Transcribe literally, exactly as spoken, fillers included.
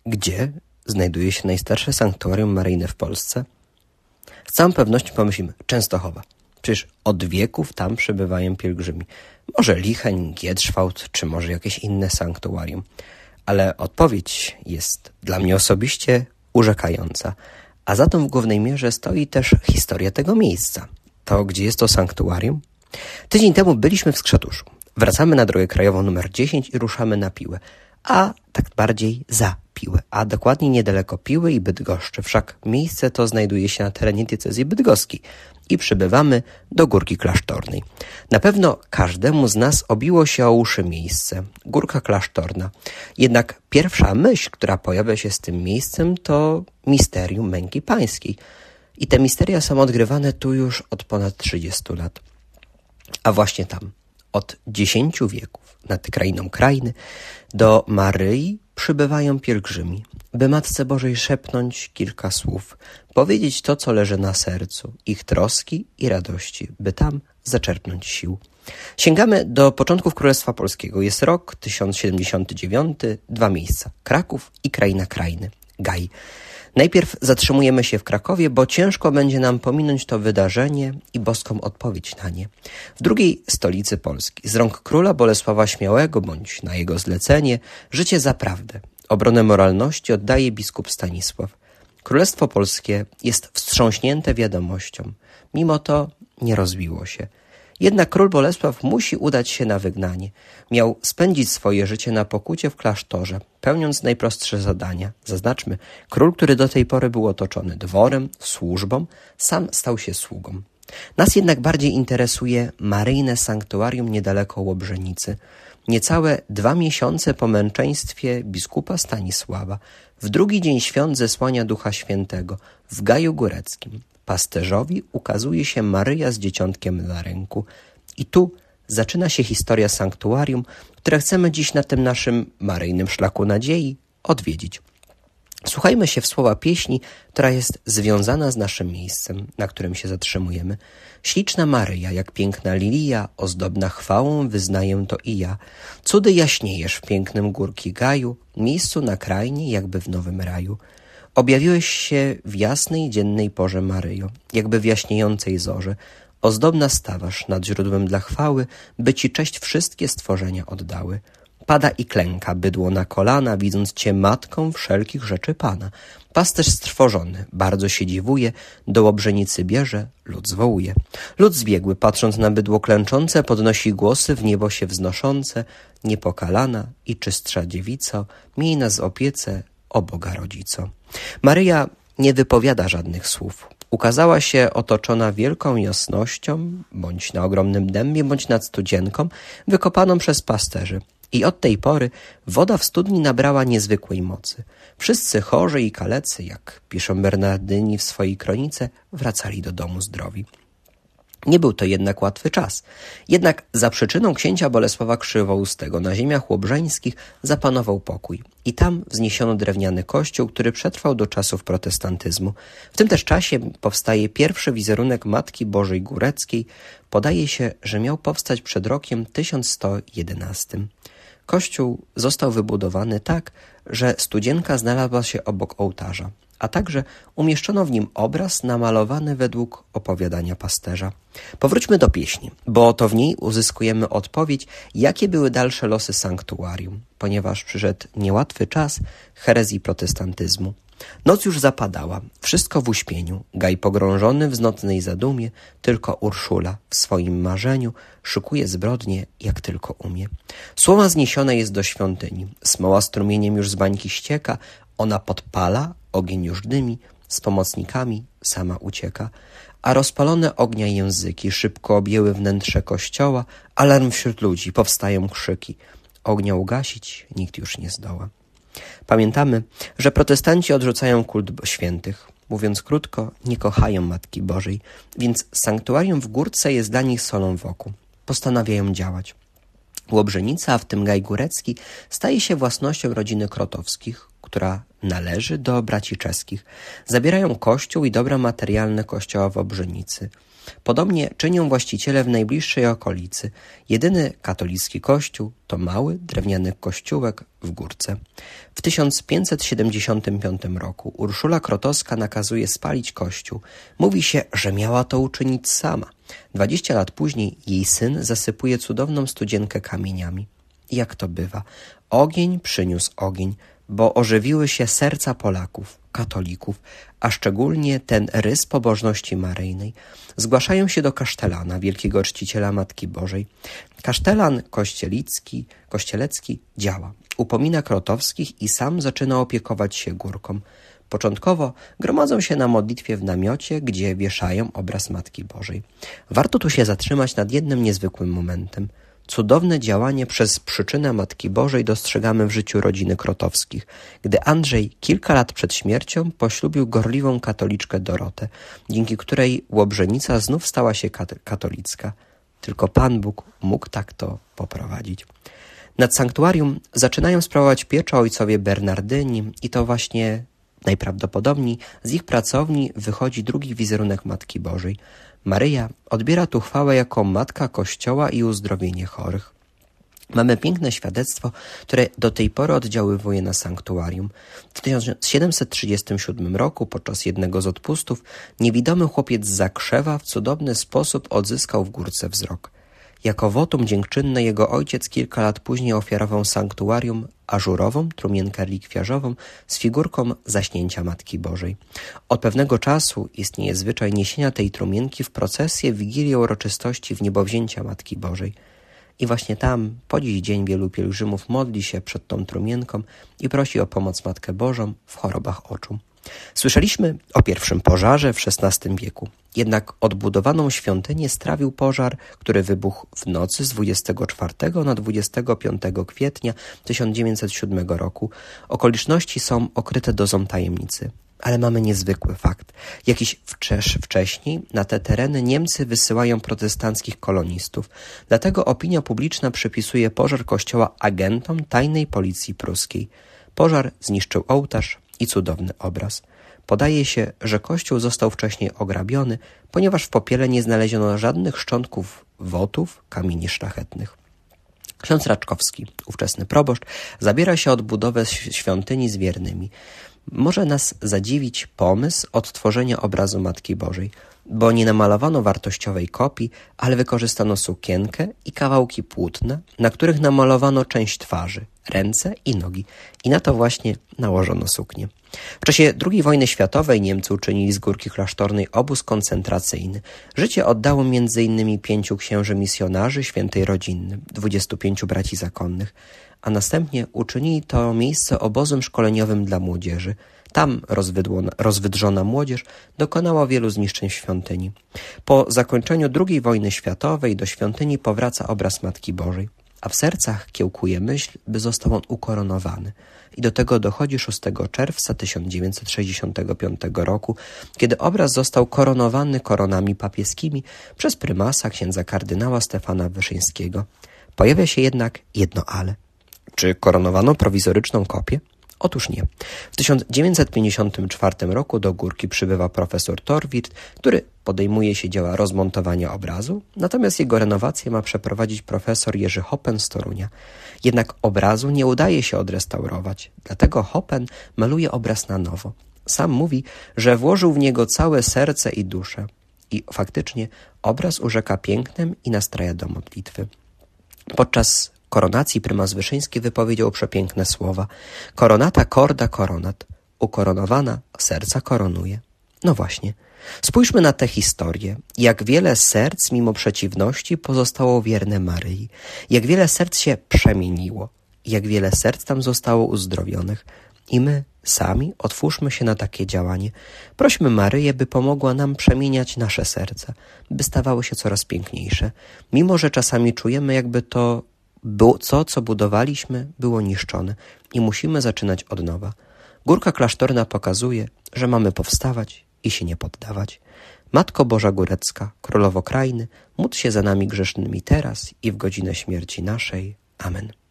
Gdzie znajduje się najstarsze sanktuarium maryjne w Polsce? Z całą pewnością pomyślimy, Częstochowa. Przecież od wieków tam przebywają pielgrzymi. Może Licheń, Gietrzwałt, czy może jakieś inne sanktuarium. Ale odpowiedź jest dla mnie osobiście urzekająca. A za tą w głównej mierze stoi też historia tego miejsca. To, gdzie jest to sanktuarium? Tydzień temu byliśmy w Skrzatuszu. Wracamy na drogę krajową numer dziesięć i ruszamy na Piłę. A tak bardziej za Piłę, a dokładnie niedaleko Piły i Bydgoszczy. Wszak miejsce to znajduje się na terenie diecezji bydgoskiej i przybywamy do Górki Klasztornej. Na pewno każdemu z nas obiło się o uszy miejsce, Górka Klasztorna. Jednak pierwsza myśl, która pojawia się z tym miejscem, to misterium męki pańskiej. I te misteria są odgrywane tu już od ponad trzydziestu lat. A właśnie tam, od dziesięciu wieków, nad krainą krainy, do Maryi przybywają pielgrzymi, by Matce Bożej szepnąć kilka słów, powiedzieć to, co leży na sercu, ich troski i radości, by tam zaczerpnąć sił. Sięgamy do początków Królestwa Polskiego. Jest rok tysiąc siedemdziesiąty dziewiąty, dwa miejsca, Kraków i kraina krainy, Gaj. Najpierw zatrzymujemy się w Krakowie, bo ciężko będzie nam pominąć to wydarzenie i boską odpowiedź na nie. W drugiej stolicy Polski, z rąk króla Bolesława Śmiałego, bądź na jego zlecenie, życie za prawdę, obronę moralności oddaje biskup Stanisław. Królestwo Polskie jest wstrząśnięte wiadomością. Mimo to nie rozbiło się. Jednak król Bolesław musi udać się na wygnanie. Miał spędzić swoje życie na pokucie w klasztorze, pełniąc najprostsze zadania. Zaznaczmy, król, który do tej pory był otoczony dworem, służbą, sam stał się sługą. Nas jednak bardziej interesuje maryjne sanktuarium niedaleko Łobrzenicy. Niecałe dwa miesiące po męczeństwie biskupa Stanisława, w drugi dzień świąt zesłania Ducha Świętego, w Gaju Góreckim, pasterzowi ukazuje się Maryja z dzieciątkiem na ręku. I tu zaczyna się historia sanktuarium, które chcemy dziś na tym naszym maryjnym szlaku nadziei odwiedzić. Słuchajmy się w słowa pieśni, która jest związana z naszym miejscem, na którym się zatrzymujemy. Śliczna Maryja, jak piękna lilija, ozdobna chwałą wyznaję to i ja. Cudy jaśniejesz w pięknym Górki Gaju, miejscu na krainie, jakby w nowym raju. Objawiłeś się w jasnej, dziennej porze, Maryjo, jakby w jaśniejącej zorze. Ozdobna stawasz nad źródłem dla chwały, by ci cześć wszystkie stworzenia oddały. Pada i klęka bydło na kolana, widząc cię matką wszelkich rzeczy Pana. Pasterz strwożony bardzo się dziwuje, do Łobrzenicy bierze, lud zwołuje. Lud zbiegły, patrząc na bydło klęczące, podnosi głosy w niebo się wznoszące. Niepokalana i czystsza dziewico, miej nas w opiece, o Boga Rodzico. Maryja nie wypowiada żadnych słów. Ukazała się otoczona wielką jasnością, bądź na ogromnym dębie, bądź nad studzienką, wykopaną przez pasterzy. I od tej pory woda w studni nabrała niezwykłej mocy. Wszyscy chorzy i kalecy, jak piszą Bernardyni w swojej kronice, wracali do domu zdrowi. Nie był to jednak łatwy czas. Jednak za przyczyną księcia Bolesława Krzywoustego na ziemiach łobrzeńskich zapanował pokój. I tam wzniesiono drewniany kościół, który przetrwał do czasów protestantyzmu. W tym też czasie powstaje pierwszy wizerunek Matki Bożej Góreckiej. Podaje się, że miał powstać przed rokiem tysiąc sto jedenastym. Kościół został wybudowany tak, że studzienka znalazła się obok ołtarza, a także umieszczono w nim obraz namalowany według opowiadania pasterza. Powróćmy do pieśni, bo to w niej uzyskujemy odpowiedź, jakie były dalsze losy sanktuarium, ponieważ przyszedł niełatwy czas herezji protestantyzmu. Noc już zapadała, wszystko w uśpieniu, Gaj pogrążony w nocnej zadumie, tylko Urszula w swoim marzeniu szykuje zbrodnie, jak tylko umie. Słoma zniesiona jest do świątyni, smoła strumieniem już z bańki ścieka, ona podpala, ogień już dymi, z pomocnikami sama ucieka, a rozpalone ognia języki szybko objęły wnętrze kościoła, alarm wśród ludzi, powstają krzyki, ognia ugasić nikt już nie zdoła. Pamiętamy, że protestanci odrzucają kult świętych. Mówiąc krótko, nie kochają Matki Bożej, więc sanktuarium w Górce jest dla nich solą w oku. Postanawiają działać. Łobrzenica, a w tym Gaj Górecki, staje się własnością rodziny Krotowskich, która należy do braci czeskich. Zabierają kościół i dobra materialne kościoła w Łobrzenicy. Podobnie czynią właściciele w najbliższej okolicy. Jedyny katolicki kościół to mały, drewniany kościółek w Górce. W tysiąc pięćset siedemdziesiątym piątym roku Urszula Krotowska nakazuje spalić kościół. Mówi się, że miała to uczynić sama. Dwadzieścia lat później jej syn zasypuje cudowną studzienkę kamieniami. Jak to bywa? Ogień przyniósł ogień, bo ożywiły się serca Polaków, katolików, a szczególnie ten rys pobożności maryjnej. Zgłaszają się do kasztelana, wielkiego czciciela Matki Bożej. Kasztelan kościelicki, kościelecki działa. Upomina Krotowskich i sam zaczyna opiekować się Górką. Początkowo gromadzą się na modlitwie w namiocie, gdzie wieszają obraz Matki Bożej. Warto tu się zatrzymać nad jednym niezwykłym momentem. Cudowne działanie przez przyczynę Matki Bożej dostrzegamy w życiu rodziny Krotowskich, gdy Andrzej kilka lat przed śmiercią poślubił gorliwą katoliczkę Dorotę, dzięki której Łobrzenica znów stała się kat- katolicka. Tylko Pan Bóg mógł tak to poprowadzić. Nad sanktuarium zaczynają sprawować pieczę ojcowie Bernardyni i to właśnie najprawdopodobniej z ich pracowni wychodzi drugi wizerunek Matki Bożej. Maryja odbiera tu chwałę jako Matka Kościoła i uzdrowienie chorych. Mamy piękne świadectwo, które do tej pory oddziaływuje na sanktuarium. W tysiąc siedemset trzydziestym siódmym roku podczas jednego z odpustów niewidomy chłopiec z Zakrzewa w cudowny sposób odzyskał w Górce wzrok. Jako wotum dziękczynne jego ojciec kilka lat później ofiarował sanktuarium ażurową, trumienkę relikwiarzową z figurką Zaśnięcia Matki Bożej. Od pewnego czasu istnieje zwyczaj niesienia tej trumienki w procesję w Wigilię uroczystości Wniebowzięcia Matki Bożej. I właśnie tam po dziś dzień wielu pielgrzymów modli się przed tą trumienką i prosi o pomoc Matkę Bożą w chorobach oczu. Słyszeliśmy o pierwszym pożarze w szesnastym wieku. Jednak odbudowaną świątynię strawił pożar, który wybuchł w nocy z dwudziestego czwartego na dwudziestego piątego kwietnia tysiąc dziewięćset siódmego roku. Okoliczności są okryte dozą tajemnicy. Ale mamy niezwykły fakt. Jakiś wczesz wcześniej na te tereny Niemcy wysyłają protestanckich kolonistów. Dlatego opinia publiczna przypisuje pożar kościoła agentom tajnej policji pruskiej. Pożar zniszczył ołtarz i cudowny obraz. Podaje się, że kościół został wcześniej ograbiony, ponieważ w popiele nie znaleziono żadnych szczątków wotów, kamieni szlachetnych. Ksiądz Raczkowski, ówczesny proboszcz, zabiera się odbudowę świątyni z wiernymi. Może nas zadziwić pomysł odtworzenia obrazu Matki Bożej, bo nie namalowano wartościowej kopii, ale wykorzystano sukienkę i kawałki płótna, na których namalowano część twarzy, ręce i nogi i na to właśnie nałożono suknię. W czasie drugiej wojny światowej Niemcy uczynili z Górki Klasztornej obóz koncentracyjny. Życie oddało między innymi pięciu księży misjonarzy Świętej Rodziny, dwudziestu pięciu braci zakonnych, a następnie uczynili to miejsce obozem szkoleniowym dla młodzieży. Tam rozwydłona, rozwydrzona młodzież dokonała wielu zniszczeń w świątyni. Po zakończeniu drugiej wojny światowej do świątyni powraca obraz Matki Bożej, a w sercach kiełkuje myśl, by został on ukoronowany. I do tego dochodzi szóstego czerwca tysiąc dziewięćset sześćdziesiątego piątego roku, kiedy obraz został koronowany koronami papieskimi przez prymasa księdza kardynała Stefana Wyszyńskiego. Pojawia się jednak jedno ale. Czy koronowano prowizoryczną kopię? Otóż nie. W tysiąc dziewięćset pięćdziesiątym czwartym roku do Górki przybywa profesor Torwirt, który podejmuje się dzieła rozmontowania obrazu, natomiast jego renowację ma przeprowadzić profesor Jerzy Hoppen z Torunia. Jednak obrazu nie udaje się odrestaurować, dlatego Hoppen maluje obraz na nowo. Sam mówi, że włożył w niego całe serce i duszę. I faktycznie obraz urzeka pięknem i nastraja do modlitwy. Podczas koronacji prymas Wyszyński wypowiedział przepiękne słowa: koronata corda coronat, ukoronowana serca koronuje. No właśnie, spójrzmy na tę historię. Jak wiele serc mimo przeciwności pozostało wierne Maryi. Jak wiele serc się przemieniło. Jak wiele serc tam zostało uzdrowionych. I my sami otwórzmy się na takie działanie. Prośmy Maryję, by pomogła nam przemieniać nasze serca, by stawały się coraz piękniejsze. Mimo że czasami czujemy, jakby to Było, co, co budowaliśmy, było niszczone i musimy zaczynać od nowa. Górka Klasztorna pokazuje, że mamy powstawać i się nie poddawać. Matko Boża Górecka, Królowo Krainy, módl się za nami grzesznymi teraz i w godzinę śmierci naszej. Amen.